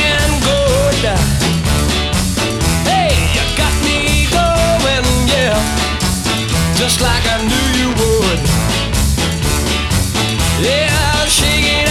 looking good. Hey, you got me going, yeah, just like I knew you would. Yeah, shaking